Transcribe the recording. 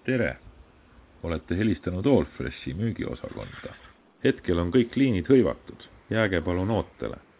Tere! Olete helistanud Allfreshi müügiosakonda. Hetkel on kõik liinid hõivatud. Jääge palun ootele.